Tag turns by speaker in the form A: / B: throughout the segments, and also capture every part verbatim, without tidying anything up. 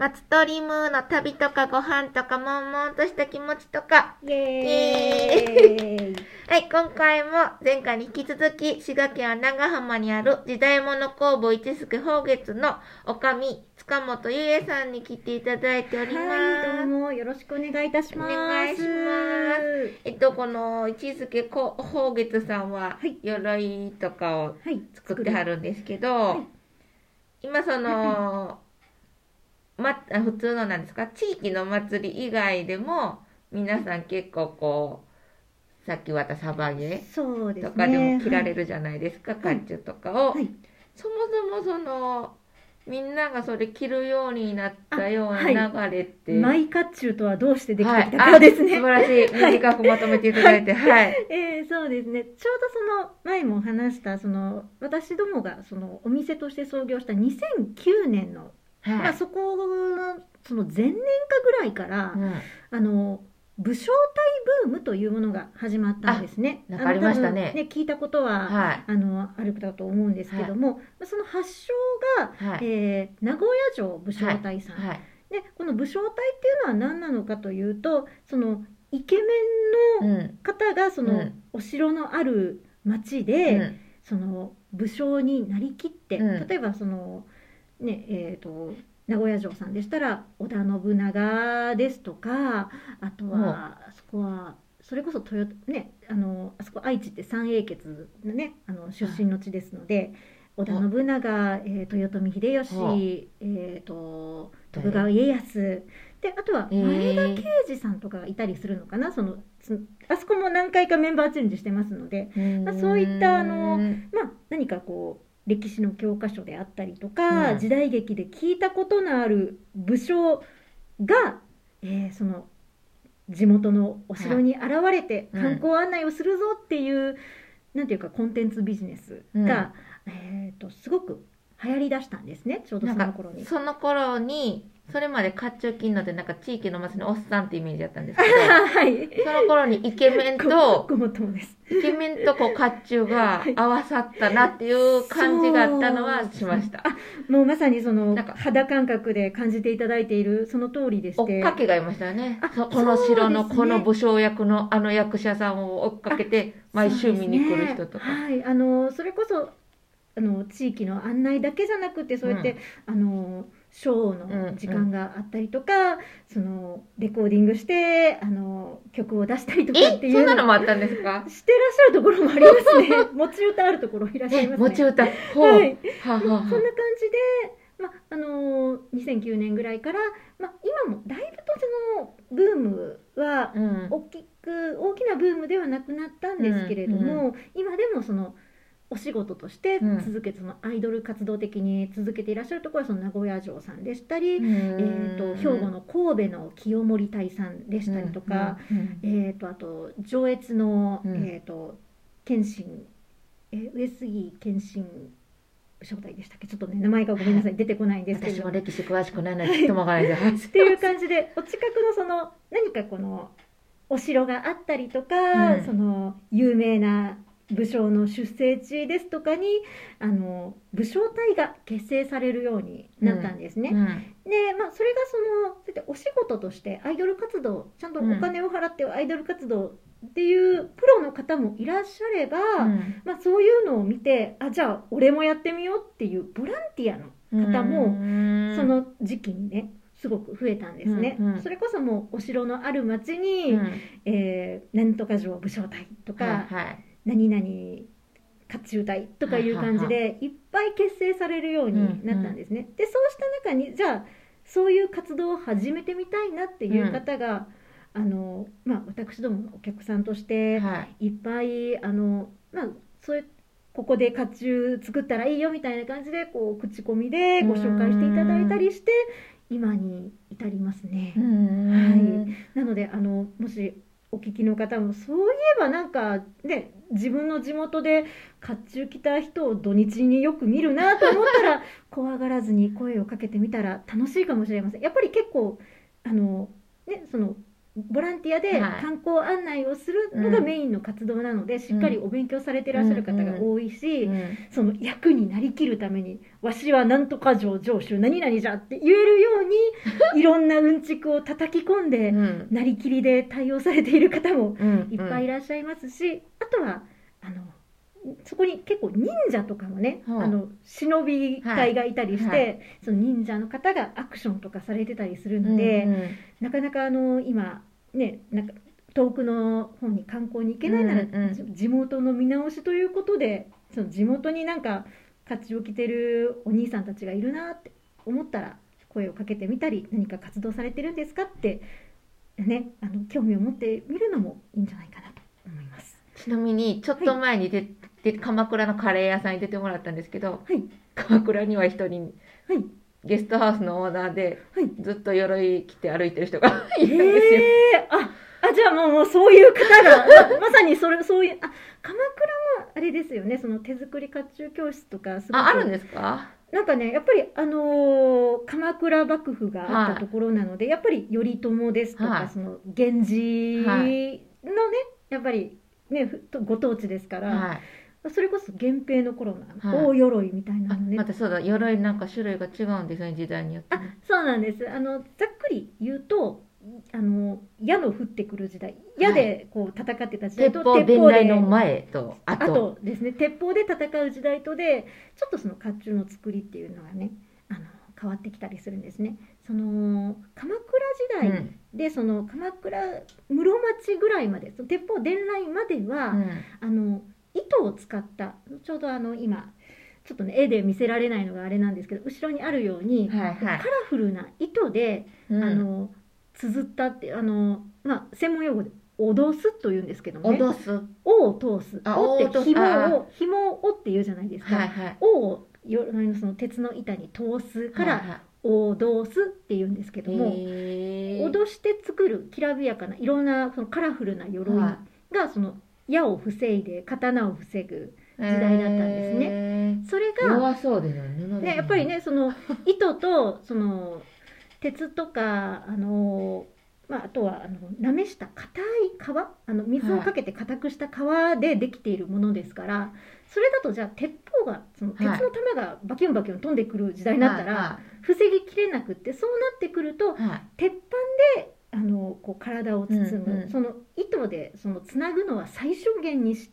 A: 松鳥ムーの旅とかご飯とか悶々とした気持ちとか。
B: イエーイ
A: はい、今回も前回に引き続き滋賀県は長浜にある時代物工房一助宝月のおかみ塚本ゆえさんに来ていただいております。
B: はい、どうもよろしくお願いいたします。
A: お願いします。えっと、この一助宝月さんは、はい、鎧とかを作ってはるんですけど、はい、今その、ま、普通のなんですか、地域の祭り以外でも皆さん結構こうさっき渡サバゲーとかでも着られるじゃないですか、甲冑とかを、はい、そもそもそのみんながそれ着るようになったような流れって、
B: はい、マイ甲冑とはどうしてできてきたかですね、
A: はい、素晴らしい短くまとめていただいて、はい、はい、
B: えー、そうですね。ちょうどその前も話したその私どもがそのお店として創業したにせんきゅうねんの、はい、まあ、そこのその前年かぐらいから、うん、あの武将隊ブームというものが始まったんですね。
A: なんかありましたね。
B: ね、聞いたことは、はい、あのあるかと思うんですけども、はい、その発祥が、はい、えー、名古屋城武将隊さん、はいはい、でこの武将隊っていうのは何なのかというと、そのイケメンの方がその、うん、お城のある町で、うん、その武将になりきって、うん、例えばそのねえーと名古屋城さんでしたら織田信長ですとか、あとはあそこはそれこそ豊ねあのあそこ愛知って三英傑のねあの出身の地ですので、織田信長、えー、豊臣秀吉、えーと徳川家康で、あとは前田慶次さんとかがいたりするのかな、そのあそこも何回かメンバーチェンジしてますので、まあ、そういったあの、まあ、何かこう歴史の教科書であったりとか、うん、時代劇で聞いたことのある武将が、えー、その地元のお城に現れて観光案内をするぞっていう、うん、なんていうかコンテンツビジネスが、うん、えーとすごく流行りだしたんですね、ちょうどその頃に。
A: その頃にそれまで甲冑着んのってなんか地域の祭りのおっさんってイメージだったんですけど、はい、その頃にイケメンと
B: ごもっともです
A: イケメンとこう甲冑が合わさったなっていう感じがあったのはしました。
B: あ、もうまさにその肌感覚で感じていただいているその通りでして、
A: 追っかけがいましたよね。この城のこの武将役のあの役者さんを追っかけて毎週見に来る人とか、
B: ね、はい、あのそれこそあの地域の案内だけじゃなくて、そうやって、うん、あのショーの時間があったりとか、うんうん、そのレコーディングしてあの曲を出したりとかっていう、
A: え、そんなのもあったんですか？
B: してらっしゃるところもありますね。持ち歌あるところいらっしゃいますね。
A: 持ち歌、ほう、
B: はい、はははそんな感じで、ま、あのにせんきゅうねんぐらいから、ま、今もだいぶとそのブームは大きく、うん、大きなブームではなくなったんですけれども、うんうん、今でもそのお仕事として続けて、そのアイドル活動的に続けていらっしゃるところはその名古屋城さんでしたり、えーと兵庫の神戸の清盛隊さんでしたりとか、えーとあと上越の、えーと謙信、えー、上杉謙信正体でしたっけ、ちょっとね名前がごめんなさい出てこないんですけど、
A: 私も歴史詳しくないのでちょっとわからないです。
B: っていう感じでお近くのその何かこのお城があったりとか、うん、その有名な武将の出生地ですとかにあの武将隊が結成されるようになったんですね。うんうん、で、まあ、それがそのそうやってお仕事としてアイドル活動、ちゃんとお金を払ってアイドル活動っていうプロの方もいらっしゃれば、うん、まあ、そういうのを見て、あ、じゃあ俺もやってみようっていうボランティアの方もその時期にねすごく増えたんですね。うんうん、それこそもうお城のある町に、うん、えー、なんとか城武将隊とか、はいはい、何々甲冑隊とかいう感じでいっぱい結成されるようになったんですね。でそうした中にじゃあそういう活動を始めてみたいなっていう方が、うん、あのまあ、私どものお客さんとしていっぱい、はい、あのまあ、そういうここで甲冑作ったらいいよみたいな感じでこう口コミでご紹介していただいたりして今に至りますね。はい、なのであのもしお聞きの方もそういえばなんかね自分の地元で甲冑着た人を土日によく見るなと思ったら怖がらずに声をかけてみたら楽しいかもしれません。やっぱり結構あの、ね、そのボランティアで観光案内をするのがメインの活動なので、はい、しっかりお勉強されていらっしゃる方が多いし、うんうん、その役になりきるためにわしはなんとか城城主何々じゃって言えるように建築を叩き込んで、
A: うん、
B: なりきりで対応されている方も
A: うん
B: いっぱいいらっしゃいますし、あとはあのそこに結構忍者とかもね、
A: はあ、
B: あの忍び隊がいたりして、
A: はいはい、
B: その忍者の方がアクションとかされてたりするので、
A: うんうん、
B: なかなかあの今ね、なんか遠くの方に観光に行けないなら、
A: うんうん、
B: 地元の見直しということで、その地元になんか甲冑を着てるお兄さんたちがいるなって思ったら声をかけてみたり、何か活動されてるんですかってね、あの興味を持ってみるのもいいんじゃないかなと思います。
A: ちなみにちょっと前にで、はい、で鎌倉のカレー屋さんに出てもらったんですけど、
B: はい、
A: 鎌倉には一人、はい、ゲストハウスのオーナーで、はい、ずっと鎧着て歩いてる人がいるんですよ。
B: えー、ああ、じゃあもう、もうそういう方がま, まさにそれそういう、あ、鎌倉もあれですよね、その手作り甲冑教室とかすごく
A: あ, あるんですか。
B: なんかね、やっぱりあのー、鎌倉幕府があったところなので、はい、やっぱり頼朝ですとか、はい、その源氏のね、はい、やっぱりねご当地ですから、はい、それこそ源平の頃の大鎧みたいなのね、
A: またそうだ、鎧なんか種類が違うんですね、時代によって、ね、
B: あ、そうなんです。あのざっくり言うと、あの矢の降ってくる時代、矢でこう戦ってた時代と、
A: はい、鉄砲伝来の前と
B: あとですね、鉄砲で戦う時代とでちょっとその甲冑の作りっていうのがね、あの変わってきたりするんですね。その鎌倉時代で、その鎌倉室町ぐらいまで、その鉄砲伝来までは、うん、あの糸を使った、ちょうどあの今ちょっとね絵で見せられないのがあれなんですけど、後ろにあるように、はいはい、カラフルな糸で、うん、あの綴ったって、あの、まあ、専門用語で脅すというんですけどもね、
A: 脅す、
B: 尾を通す、尾って紐を紐をって言うじゃないですか、
A: はいはい、
B: 尾をその鉄の板に通すから、はいはい、脅すっていうんですけども、脅して作るきらびやかないろんなそのカラフルな鎧がその矢を防いで刀を防ぐ時代だったんですね。それが
A: 弱そうですよね。
B: ね、やっぱりね、その糸とその鉄とか、あのまあ、あとはあのなめした硬い皮、あの水をかけて硬くした皮でできているものですから、はい、それだとじゃあ鉄砲がその鉄の玉がバキュンバキュン飛んでくる時代になったら防ぎきれなくって、そうなってくると、はい、鉄板であのこう体を包む、うんうん、その糸でそのつなぐのは最小限にして、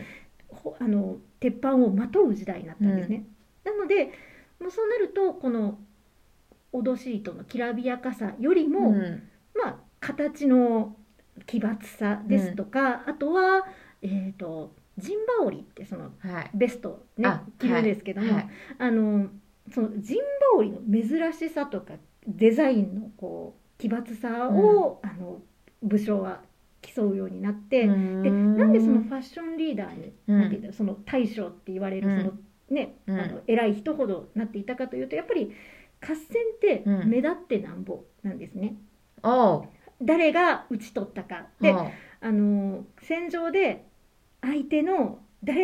B: うん、あの鉄板をまとう時代になったんですね。うん、なのでもうそうなるとこの脅し糸のきらびやかさよりも、うん、まあ形の奇抜さですとか、うん、あとは、えーと、陣羽織ってその、はい、ベストね着るんですけども、はいはい、あのその陣羽織の珍しさとかデザインのこう奇抜さを、うん、あの武将は競うようになって、でなんでそのファッションリーダーに、うん、なんて言ったらその大将って言われる、うん、そのね、うん、あの偉い人ほどなっていたかというと、やっぱり合戦って目立ってなんぼなんですね。
A: うん、
B: 誰が討ち取ったかで、あの戦場で相手の誰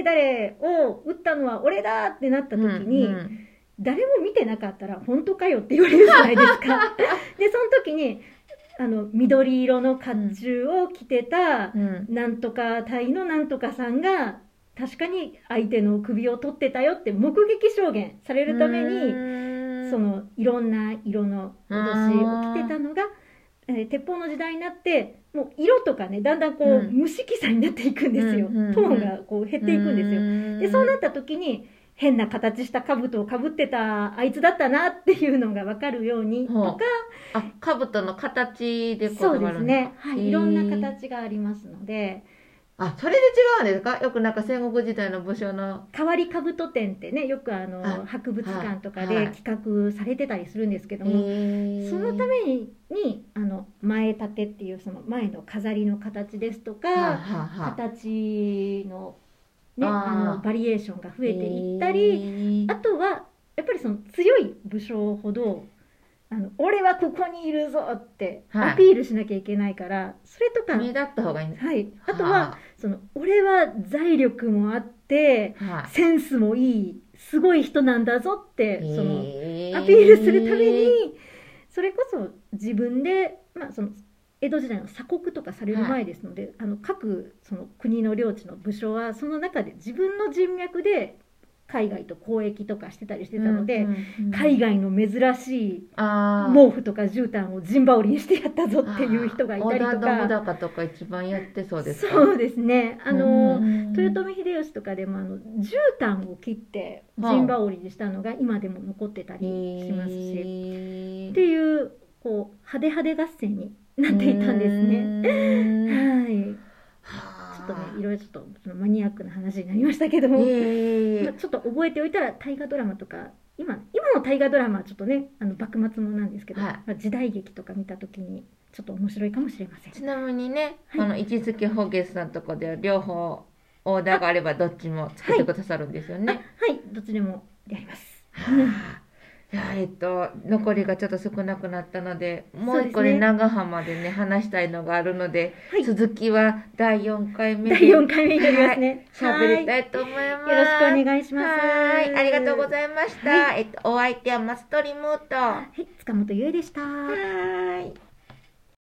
B: 々を撃ったのは俺だってなった時に、うんうん、誰も見てなかったら本当かよって言われるじゃないですか。でその時にあの緑色の甲冑を着てた、うん、なんとか隊のなんとかさんが確かに相手の首を取ってたよって目撃証言されるために、そのいろんな色の脅しを着てたのが、えー、鉄砲の時代になってもう色とかねだんだんこう、うん、無色さになっていくんですよ、うんうんうん、トーンがこう減っていくんですよ。でそうなった時に変な形した兜をかぶってたあいつだったなっていうのが分かるようにとか、
A: あ、兜の形で
B: こうそうですね、はい、いろんな形がありますので。
A: あ、それで違うんですか。よくなんか戦国時代の武将の
B: 変わり兜展ってね、よくあのあ博物館とかで企画されてたりするんですけども、はい、そのためにあの前立てっていうその前の飾りの形ですとか、ははは形のね、ああのバリエーションが増えていったり、あとはやっぱりその強い武将ほどあの俺はここにいるぞってアピールしなきゃいけないから、はい、それとか
A: 目立った方がいいんです、
B: はい、あとは、はあ、その俺は財力もあって、はあ、センスもいいすごい人なんだぞってそのアピールするために、それこそ自分で、まあ、その江戸時代の鎖国とかされる前ですので、はい、あの各その国の領地の武将はその中で自分の人脈で海外と交易とかしてたりしてたので、
A: うんうんうん、
B: 海外の珍しい
A: あ
B: 毛布とか絨毯を陣羽織にしてやったぞっていう人がいたりとか、
A: 織田信長とか一番やってそうですか。
B: そうですね、あの、
A: うん、
B: 豊臣秀吉とかでもあの絨毯を切って陣羽織にしたのが今でも残ってたりしますし、っていうこう派手派手合戦になっていたんですね。はい。ちょっとね、いろいろちょっとそのマニアックな話になりましたけども、まあ、ちょっと覚えておいたら大河ドラマとか今今の大河ドラマはちょっとねあの幕末もなんですけど、はい、まあ、時代劇とか見た時にちょっと面白いかもしれません。
A: ちなみにね、はい、あの一月ほげさんとこでは両方オーダーがあればどっちも作ってくださるんですよね。
B: はい、はい、どっちでもやります。
A: いや、えっと、残りがちょっと少なくなったので、もう一個ね、長浜でね、話したいのがあるので、はい、続きはだいよんかいめで。
B: だいよんかいめになりますね。
A: 喋、はい、りたいと思います。
B: よろしくお願いします。
A: はい、ありがとうございました。はい、えっと、お相手は松鳥ムーと、は
B: い、塚本優衣でした。
A: はい。